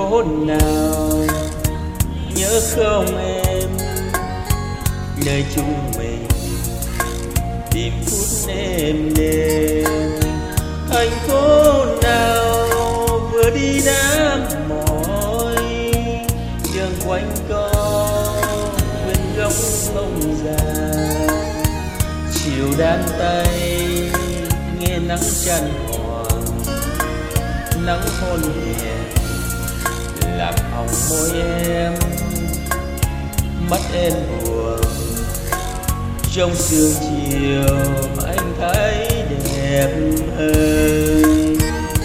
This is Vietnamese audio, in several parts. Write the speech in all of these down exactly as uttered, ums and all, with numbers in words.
phố nào nhớ không em, nơi chúng mình tìm phút êm đềm. Thành phố nào vừa đi đã mỏi, dần quanh co bên góc sông già. Chiều đan tay nghe nắng chan hòa, nắng hôn nhẹ làm hồng môi em, mắt em buồn trong sương chiều anh thấy đẹp hơn.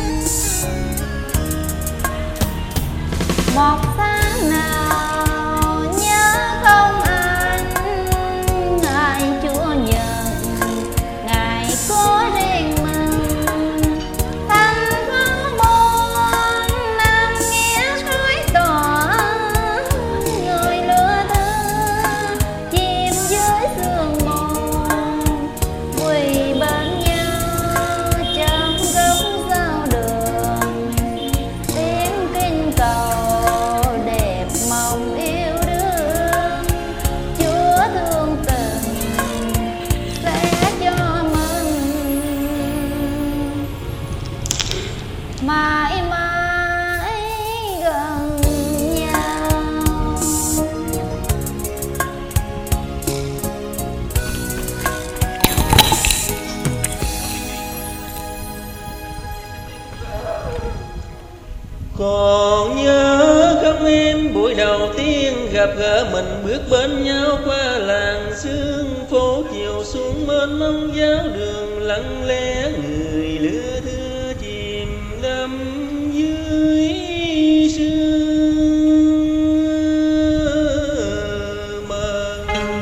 Một sáng nào nhớ không anh, ngày Chúa Nhật ngày có riêng mình. Thành phố buồn nằm nghĩa suối tỏa, người lửa thư chìm dưới sương mù, quỳ bên nhau trong góc giao đường. Tiếng kinh cầu đẹp mong yêu đương, Chúa thương tình sẽ cho mình mãi mãi gần nhau. Còn nhớ không em, buổi đầu tiên gặp gỡ mình bước bên nhau qua làng sương phố, chiều xuống mênh mông giáo đường lặng lẽ, người lứa thưa chìm đắm dưới sương mờ.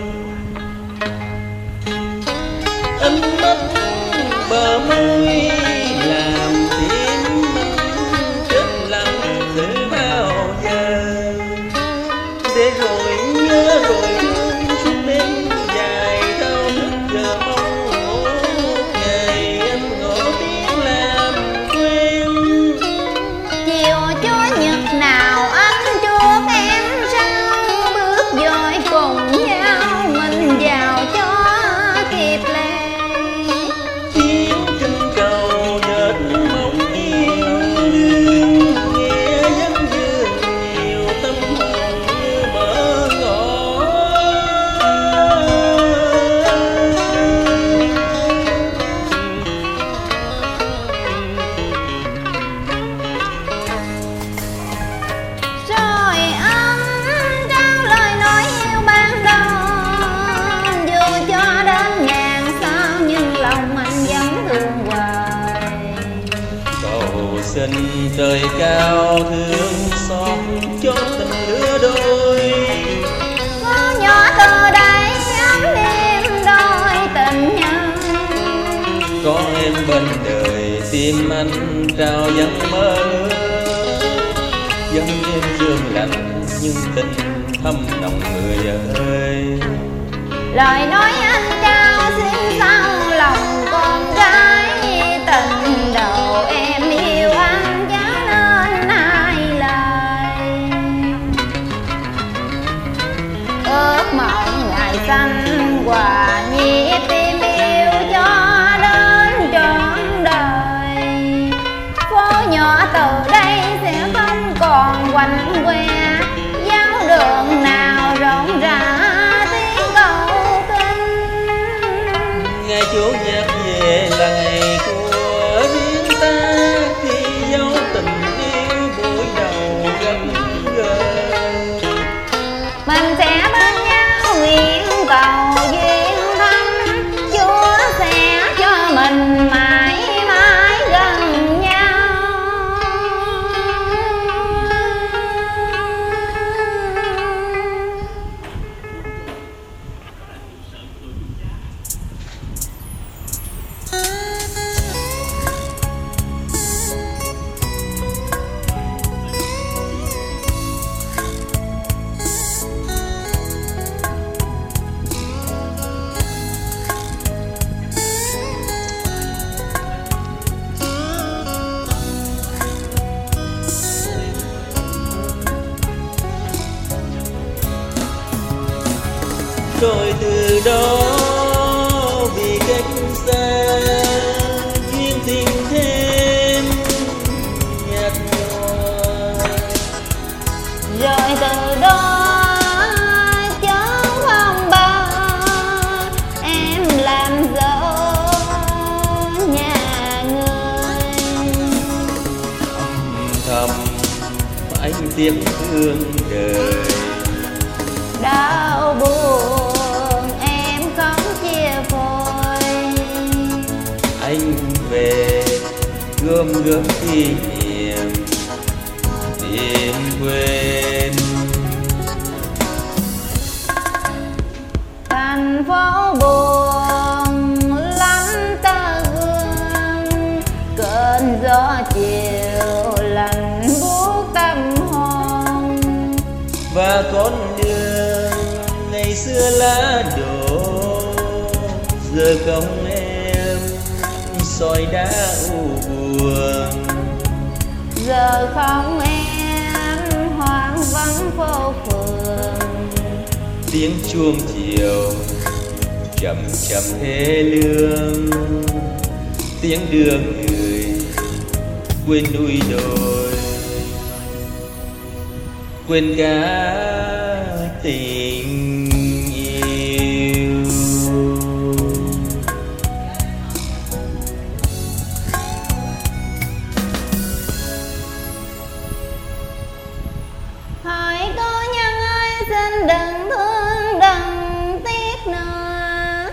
Ánh mắt bờ môi làm tim anh chết lặng từ bao giờ, để rồi nhớ rồi thương suốt đêm dài thao thức giờ mong một ngày em ngỏ tiếng làm quen. Chiều Chúa Nhật nào anh chuốc em sao, bước dội cùng nhau mình vào cho kịp lệ. Tiếng kinh cầu nhợt mong yêu đương, nghe dân dương nhiều tâm hồn như mở ngõ. Rồi anh trao lời nói yêu ban đầu, dù cho đến ngàn sao nhưng lòng anh vẫn thương hoài. Cầu xin trời cao thương xót cho tình lứa đôi, Có nhỏ từ đây ấm đêm đôi tình nhân. có em bên đời tim anh trao dâng mơ ước. Dân em dương lạnh nhưng tình thâm nồng người ơi. Lời nói anh trao xin sao lòng con gái, tình đầu em yêu anh giá nên hai lời. Ước mộng ngày xanh hòa nhịp tim yêu cho đến trọn đời. Phố nhỏ từ đây sẽ không còn quạnh que, giáo đường nào rộn rã tiếng cầu kinh. Ngày Chủ nhật về là ngày của riêng ta, khi dấu tình yêu buổi đầu gặp gỡ. Mình sẽ bên nhau nguyện cầu duyên thắm, Chúa sẽ cho mình mãi mãi gần nhau. rồi từ đó vì cách xa duyên tình thêm nhạt nhòa. Rồi từ đó chốn phong ba em làm dỗ nhà người. Thầm anh tiếc thương đời, đau buồn em không chia phôi. anh về gom góp kỷ niệm tìm quên. Thành phố buồn lắm ta gương, cơn gió chiều lạnh buốt tâm hồn. Và con đường ngày xưa lá đổ, giờ không em soi đá u buồn. Giờ không em hoang vắng phố phường, Tiếng chuông chiều chậm chậm thế lương, tiếng đưa người quên núi đồi, quên cả tình yêu. hỏi cô nhân ơi xin đừng thương đừng tiếc nữa.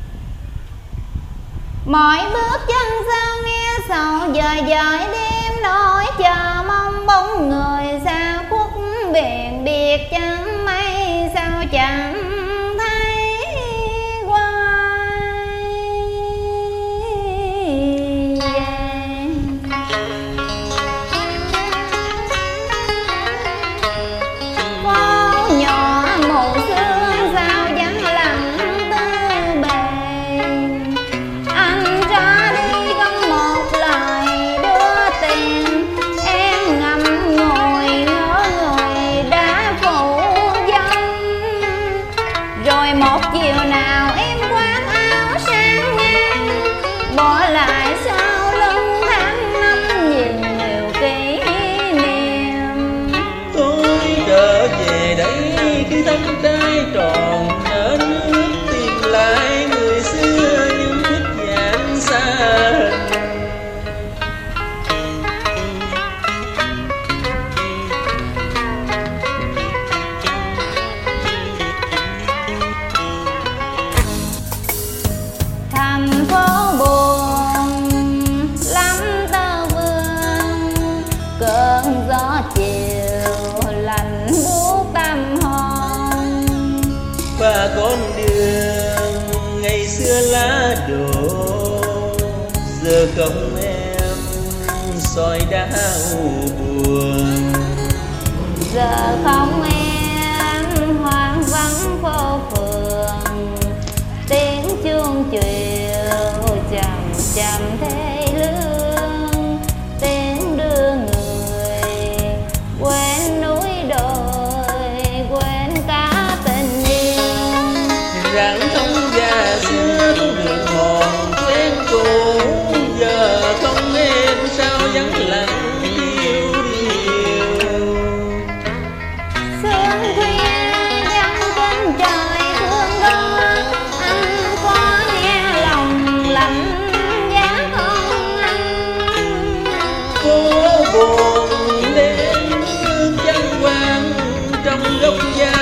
Mỗi bước chân sao nghe sầu dời dời đêm nỗi chờ mong bóng người xa khuất biển biệt chẳng mây sao chẳng thấy quay về. Phố nhỏ mù sương sao vắng lặng tư bề, anh ra đi không một lời đưa tiền. Em ngậm ngùi ngỡ người đã phụ dâm, rồi một chiều nào em quán áo sang ngang, bỏ lại sau lưng tháng năm nhìn nhiều kỷ niệm. Tôi trở về đây khi thân trai tròn nở nước, tìm lại người xưa nhưng thích dạng xa hình. Thành phố buồn lắm tơ vương, cơn gió chiều lạnh buốt tâm hồn. Và con đường ngày xưa lá đổ, giờ không em soi đá u buồn. Giờ không em hoang vắng phố phường, tiếng chuông chiều chậm chậm thế lương, tiếng đưa người quên núi đồi quên cả tình yêu. Rạng thông già xưa đường hòn quen cũ, giờ không em sao vắng lặng yêu điều. Sương khuya vắng quên trời thương đó, anh có nghe lòng lạnh giá không anh? Phố buồn đêm nước trăng vàng trong góc nhà